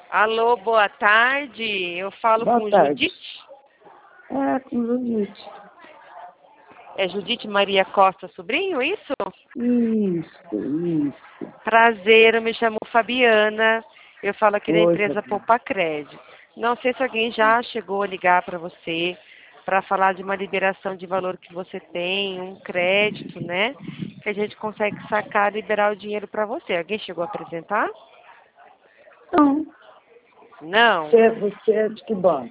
Alô, boa tarde. Eu falo Boa com tarde. Judite. É, com Judite. É Judite Maria Costa Sobrinho, isso? Isso. Prazer, eu me chamo Fabiana. Eu falo aqui da Oi, empresa Fabiana. Poupacred. Não sei se alguém já chegou a ligar para você para falar de uma liberação de valor que você tem, um crédito, né? Que a gente consegue sacar, liberar o dinheiro para você. Alguém chegou a apresentar? Então, Não. você é de que banco?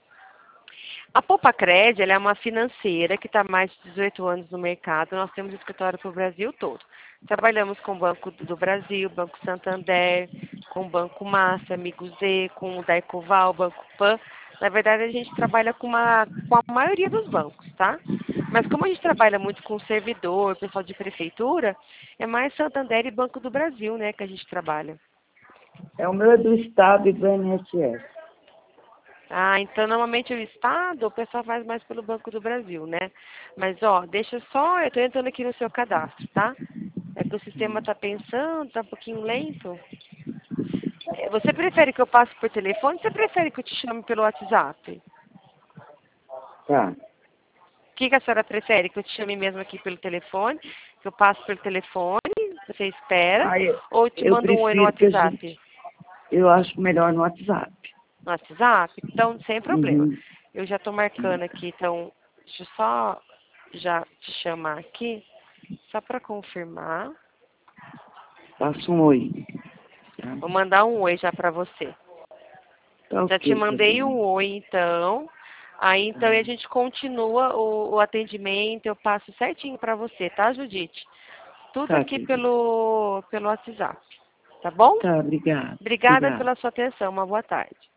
A Poupacred, ela é uma financeira que está há mais de 18 anos no mercado. Nós temos escritório para o Brasil todo. Trabalhamos com o Banco do Brasil, Banco Santander, com o Banco Master, Amigo Z, com o Daicoval, Banco Pan. Na verdade, a gente trabalha com a maioria dos bancos, tá? Mas como a gente trabalha muito com servidor, pessoal de prefeitura, é mais Santander e Banco do Brasil, né, que a gente trabalha. É o meu é do Estado e do INSS. Ah, então normalmente o Estado, o pessoal faz mais pelo Banco do Brasil, né? Mas, ó, deixa só, eu tô entrando aqui no seu cadastro, tá? É que o sistema tá pensando, tá um pouquinho lento. Você prefere que eu passe por telefone ou você prefere que eu te chame pelo WhatsApp? Tá. O que a senhora prefere? Que eu te chame mesmo aqui pelo telefone? Que eu passe pelo telefone, você espera? Aí, Ou eu te eu mando um oi no prefiro que a WhatsApp? gente... Eu acho melhor no WhatsApp. No WhatsApp? Então, sem problema. Uhum. Eu já tô marcando aqui, então, deixa eu só já te chamar aqui. Só para confirmar. Passa um oi. Tá, Vou mandar um oi já para você. tá Já te ok, mandei Fabiana. um oi, então. Aí, então, Tá, a gente continua o atendimento. Eu passo certinho para você, tá, Judite? Tudo tá, aqui querida. pelo WhatsApp. Tá bom? Tá, obrigada. Obrigada Obrigada. pela sua atenção. Uma boa tarde.